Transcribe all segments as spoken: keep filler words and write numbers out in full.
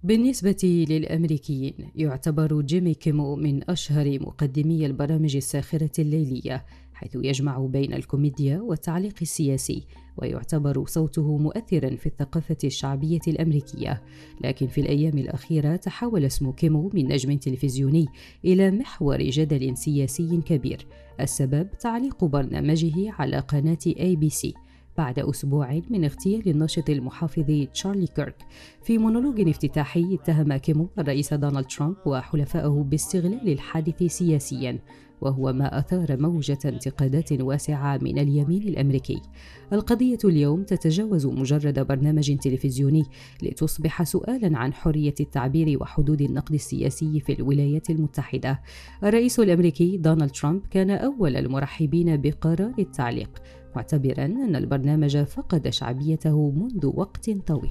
بالنسبة للأمريكيين، يعتبر جيمي كيمو من أشهر مقدمي البرامج الساخرة الليلية، حيث يجمع بين الكوميديا والتعليق السياسي، ويعتبر صوته مؤثراً في الثقافة الشعبية الأمريكية. لكن في الأيام الأخيرة تحول اسم كيمو من نجم تلفزيوني إلى محور جدل سياسي كبير. السبب تعليق برنامجه على قناة إيه بي سي بعد أسبوع من اغتيال الناشط المحافظ تشارلي كيرك. في مونولوج افتتاحي اتهم كيمو الرئيس دونالد ترامب وحلفائه باستغلال الحادث سياسياً، وهو ما أثار موجة انتقادات واسعة من اليمين الأمريكي. القضية اليوم تتجاوز مجرد برنامج تلفزيوني لتصبح سؤالاً عن حرية التعبير وحدود النقد السياسي في الولايات المتحدة. الرئيس الأمريكي دونالد ترامب كان أول المرحبين بقرار التعليق، معتبراً أن البرنامج فقد شعبيته منذ وقت طويل.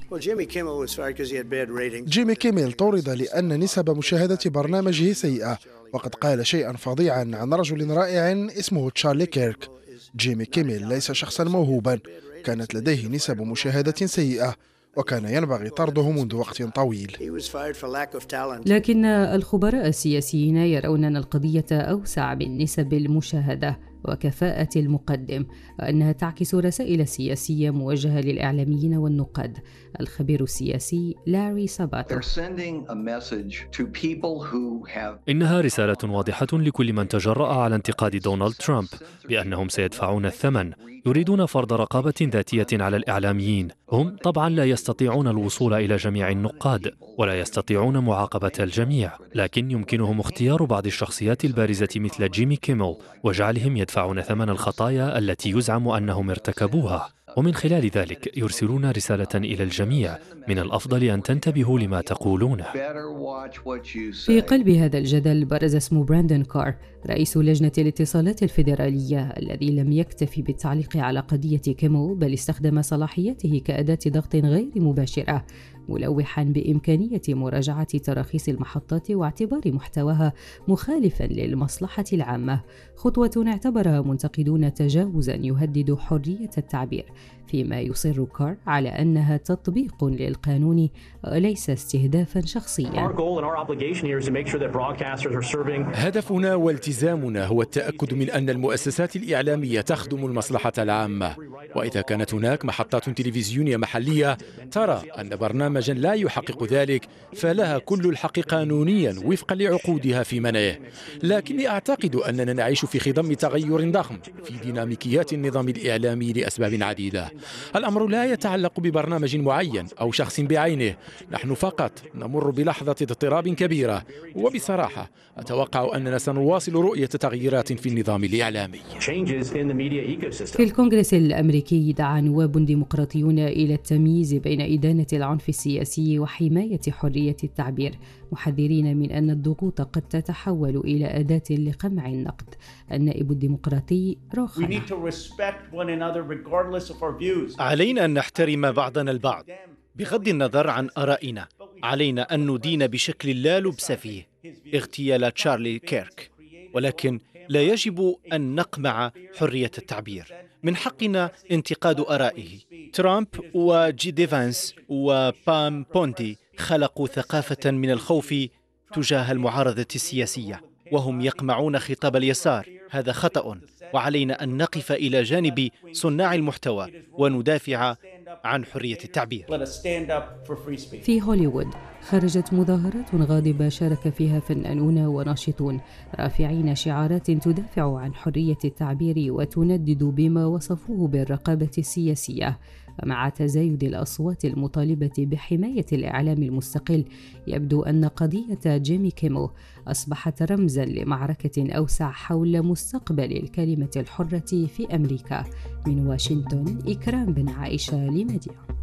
جيمي كيميل طرد لأن نسب مشاهدة برنامجه سيئة، وقد قال شيئاً فظيعاً عن رجل رائع اسمه تشارلي كيرك. جيمي كيميل ليس شخصاً موهوباً، كانت لديه نسب مشاهدة سيئة، وكان ينبغي طرده منذ وقت طويل. لكن الخبراء السياسيين يرون أن القضية أوسع من نسب المشاهدة وكفاءة المقدم، وأنها تعكس رسائل سياسية موجهة للإعلاميين والنقاد. الخبير السياسي لاري ساباتو: إنها رسالة واضحة لكل من تجرأ على انتقاد دونالد ترامب بأنهم سيدفعون الثمن. يريدون فرض رقابة ذاتية على الإعلاميين. هم طبعا لا يستطيعون الوصول إلى جميع النقاد ولا يستطيعون معاقبة الجميع، لكن يمكنهم اختيار بعض الشخصيات البارزة مثل جيمي كيميل وجعلهم يدفعون ثمن الخطايا التي يزعم أنهم ارتكبوها، ومن خلال ذلك يرسلون رسالة إلى الجميع: من الأفضل أن تنتبهوا لما تقولونه. في قلب هذا الجدل برز اسم براندون كار، رئيس لجنة الاتصالات الفيدرالية، الذي لم يكتفي بالتعليق على قضية كيمو، بل استخدم صلاحياته كأداة ضغط غير مباشرة، ملوحاً بإمكانية مراجعة تراخيص المحطات واعتبار محتواها مخالفاً للمصلحة العامة، خطوة اعتبرها منتقدون تجاوزاً يهدد حرية التعبير، فيما يصر كار على أنها تطبيق للقانون وليس استهدافاً شخصياً. هدفنا والتزامنا هو التأكد من أن المؤسسات الإعلامية تخدم المصلحة العامة، وإذا كانت هناك محطات تلفزيونية محلية ترى أن برنامجا لا يحقق ذلك، فلها كل الحق قانونيا وفقا لعقودها في منعه. لكني أعتقد أننا نعيش في خضم تغير ضخم في ديناميكيات النظام الإعلامي لأسباب عديدة. الأمر لا يتعلق ببرنامج معين أو شخص بعينه، نحن فقط نمر بلحظة اضطراب كبيرة، وبصراحة أتوقع أننا سنواصل رؤية تغييرات في النظام الإعلامي. في الكونغرس الأمريكي دعا نواب ديمقراطيون إلى التمييز بين إدانة العنف السياسي وحماية حرية التعبير، محذرين من أن الضغوط قد تتحول إلى أداة لقمع النقد. النائب الديمقراطي روخانا: علينا أن نحترم بعضنا البعض بغض النظر عن آرائنا. علينا أن ندين بشكل لا لبس فيه اغتيال تشارلي كيرك، ولكن لا يجب أن نقمع حرية التعبير. من حقنا انتقاد آرائه. ترامب وجي فانس وبام بوندي خلقوا ثقافة من الخوف تجاه المعارضة السياسية، وهم يقمعون خطاب اليسار. هذا خطأ، وعلينا أن نقف إلى جانب صناع المحتوى وندافع عن حرية التعبير. في هوليوود خرجت مظاهرات غاضبة شارك فيها فنانون وناشطون، رافعين شعارات تدافع عن حرية التعبير وتندد بما وصفوه بالرقابة السياسية. ومع تزايد الأصوات المطالبة بحماية الإعلام المستقل، يبدو أن قضية جيمي كيمو أصبحت رمزاً لمعركة أوسع حول مستقبل الكلمة الحرة في أمريكا. من واشنطن، إكرام بن عائشة لميديا.